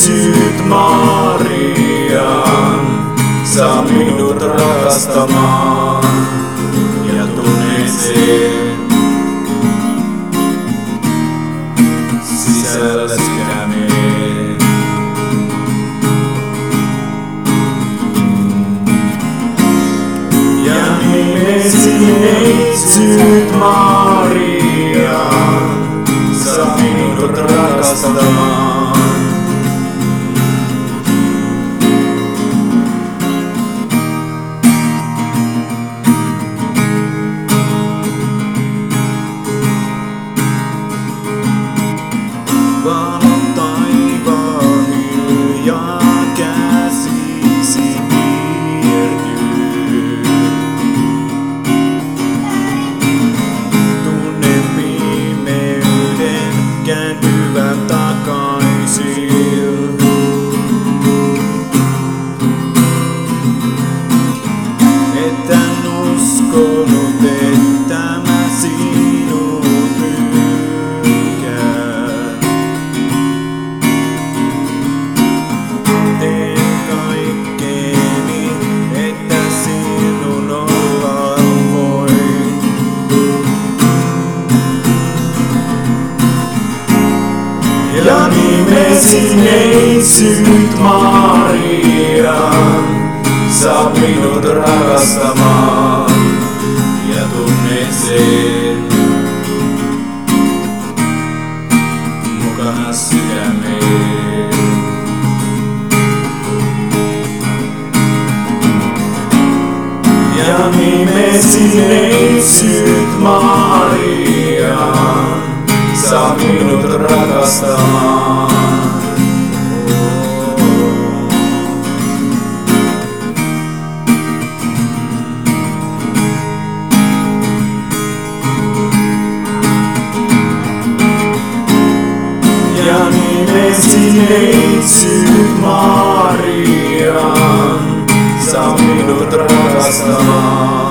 neitsyt Marian, saa minut rakastamaan ja tunneeseen sisällä sydämeen. Ja nimesi neitsyt Marian, saa minut rakastamaan. Valot taivaan hiljaa käsisi piirtyy. Tunnen pimeyden kääntyvän takaisin. En uskonut, että mä sinut hylkään. Teen kaikkeni, että sinun olla voin. Ja nimesi neitsyt Marian, saat minut rakastamaan ja tunneeseen mukana sydämeen. Ja nimesi neitsyt Marian, saat minut rakastamaan. Ja nimesi neitsyt Marian, saa minut rakastamaan.